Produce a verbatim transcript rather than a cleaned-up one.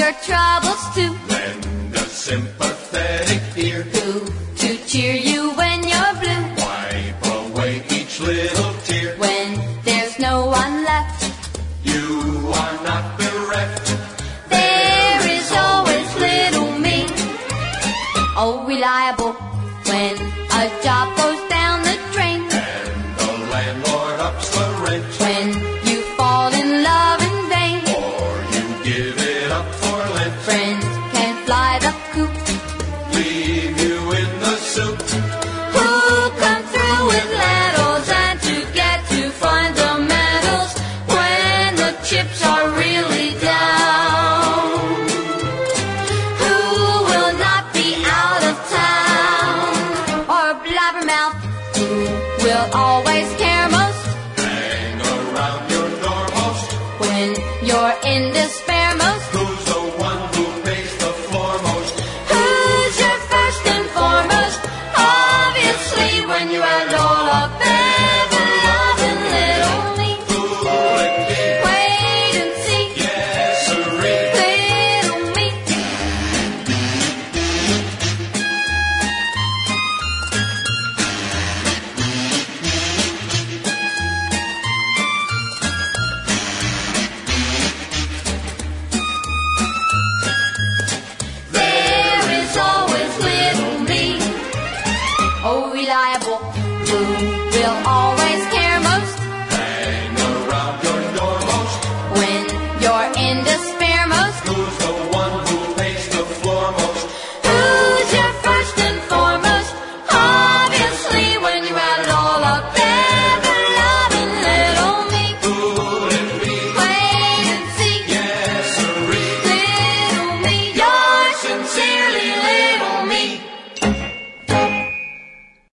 your troubles too. Lend a sympathetic ear. Who to cheer you when you're blue. Wipe away each little tear. When there's no one left, You are not bereft. there is always little me. Oh, reliable when a job goes down the drain. And the landlord ups the rent. When you fall in love in vain. Or you give it up for Lent. Friends can fly the coop. Leave you in the soup. Who come through with ladles and to get to fundamentals when the chips are really down? Who will not be out of town? Or blabbermouth, who will always